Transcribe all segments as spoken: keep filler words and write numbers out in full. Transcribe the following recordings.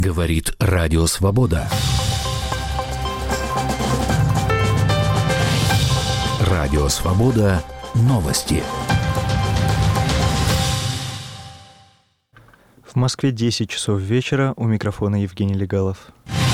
Говорит Радио Свобода. Радио Свобода. Новости. В Москве десять часов вечера. У микрофона Евгений Легалов.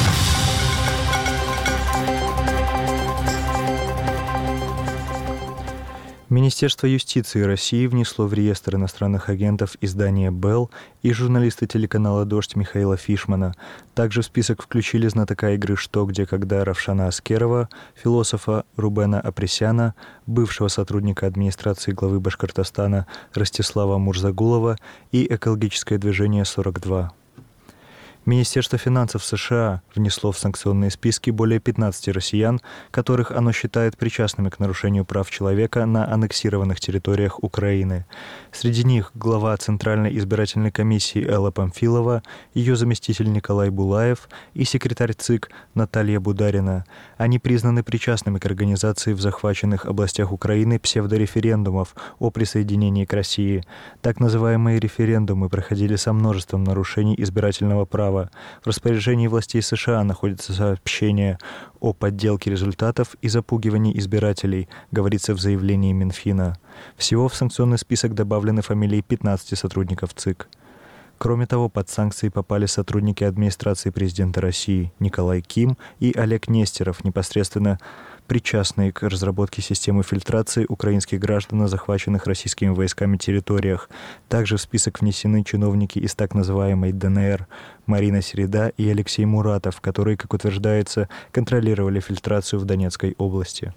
Министерство юстиции России внесло в реестр иностранных агентов издания «Белл» и журналиста телеканала «Дождь» Михаила Фишмана. Также в список включили знатока игры «Что, где, когда» Равшана Аскерова, философа Рубена Апресяна, бывшего сотрудника администрации главы Башкортостана Ростислава Мурзагулова и экологическое движение сорок два. Министерство финансов США внесло в санкционные списки более пятнадцати россиян, которых оно считает причастными к нарушению прав человека на аннексированных территориях Украины. Среди них глава Центральной избирательной комиссии Элла Памфилова, ее заместитель Николай Булаев и секретарь ЦИК Наталья Бударина. Они признаны причастными к организации в захваченных областях Украины псевдореферендумов о присоединении к России. Так называемые референдумы проходили со множеством нарушений избирательного права. В распоряжении властей США находится сообщение о подделке результатов и запугивании избирателей, говорится в заявлении Минфина. Всего в санкционный список добавлены фамилии пятнадцати сотрудников ЦИК. Кроме того, под санкции попали сотрудники администрации президента России Николай Ким и Олег Нестеров, непосредственно причастные к разработке системы фильтрации украинских граждан на захваченных российскими войсками территориях. Также в список внесены чиновники из так называемой ДНР Марина Середа и Алексей Муратов, которые, как утверждается, контролировали фильтрацию в Донецкой области.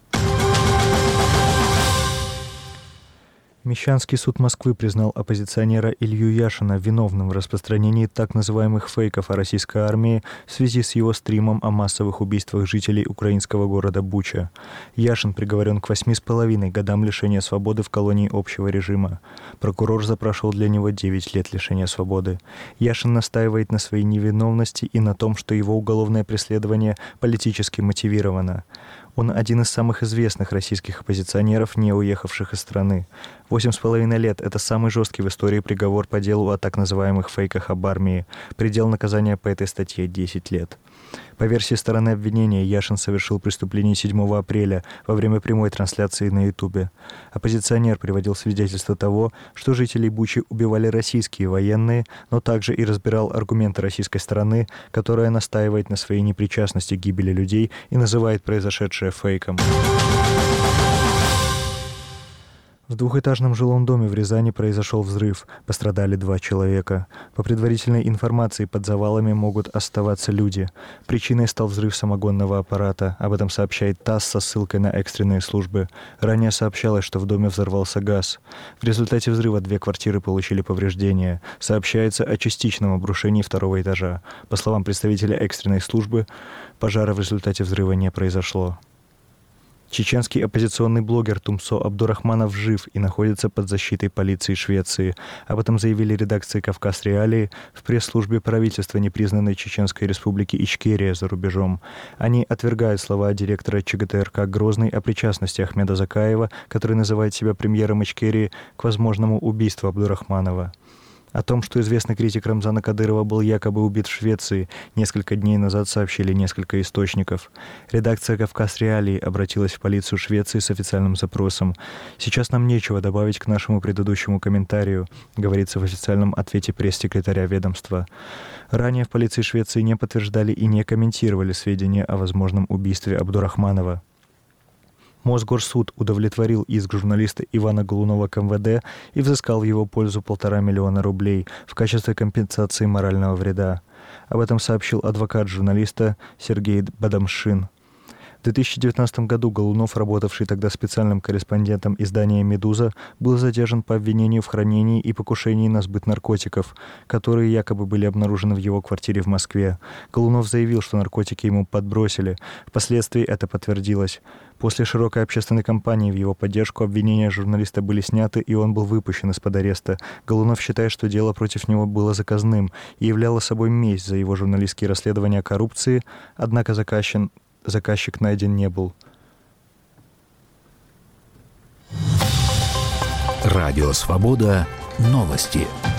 Мещанский суд Москвы признал оппозиционера Илью Яшина виновным в распространении так называемых фейков о российской армии в связи с его стримом о массовых убийствах жителей украинского города Буча. Яшин приговорен к восьми с половиной годам лишения свободы в колонии общего режима. Прокурор запрашивал для него девять лет лишения свободы. Яшин настаивает на своей невиновности и на том, что его уголовное преследование политически мотивировано. Он один из самых известных российских оппозиционеров, не уехавших из страны. Восемь с половиной лет – это самый жесткий в истории приговор по делу о так называемых фейках об армии. Предел наказания по этой статье – десять лет. По версии стороны обвинения, Яшин совершил преступление седьмого апреля во время прямой трансляции на Ютубе. Оппозиционер приводил свидетельство того, что жителей Бучи убивали российские военные, но также и разбирал аргументы российской стороны, которая настаивает на своей непричастности к гибели людей и называет произошедшее фейком. В двухэтажном жилом доме в Рязани произошел взрыв. Пострадали два человека. По предварительной информации, под завалами могут оставаться люди. Причиной стал взрыв самогонного аппарата. Об этом сообщает ТАСС со ссылкой на экстренные службы. Ранее сообщалось, что в доме взорвался газ. В результате взрыва две квартиры получили повреждения. Сообщается о частичном обрушении второго этажа. По словам представителя экстренной службы, пожара в результате взрыва не произошло. Чеченский оппозиционный блогер Тумсо Абдурахманов жив и находится под защитой полиции Швеции. Об этом заявили редакции «Кавказ Реалии» в пресс-службе правительства непризнанной Чеченской республики Ичкерия за рубежом. Они отвергают слова директора ЧГТРК «Грозный» о причастности Ахмеда Закаева, который называет себя премьером Ичкерии, к возможному убийству Абдурахманова. О том, что известный критик Рамзана Кадырова был якобы убит в Швеции, несколько дней назад сообщили несколько источников. Редакция «Кавказ Реалии» обратилась в полицию Швеции с официальным запросом. «Сейчас нам нечего добавить к нашему предыдущему комментарию», говорится в официальном ответе пресс-секретаря ведомства. Ранее в полиции Швеции не подтверждали и не комментировали сведения о возможном убийстве Абдурахманова. Мосгорсуд удовлетворил иск журналиста Ивана Голунова к эм вэ дэ и взыскал в его пользу полтора миллиона рублей в качестве компенсации морального вреда. Об этом сообщил адвокат журналиста Сергей Бадамшин. В две тысячи девятнадцатом году Голунов, работавший тогда специальным корреспондентом издания «Медуза», был задержан по обвинению в хранении и покушении на сбыт наркотиков, которые якобы были обнаружены в его квартире в Москве. Голунов заявил, что наркотики ему подбросили. Впоследствии это подтвердилось. После широкой общественной кампании в его поддержку обвинения журналиста были сняты, и он был выпущен из-под ареста. Голунов считает, что дело против него было заказным и являло собой месть за его журналистские расследования коррупции, однако заказчик Заказчик найден не был. Радио Свобода. Новости.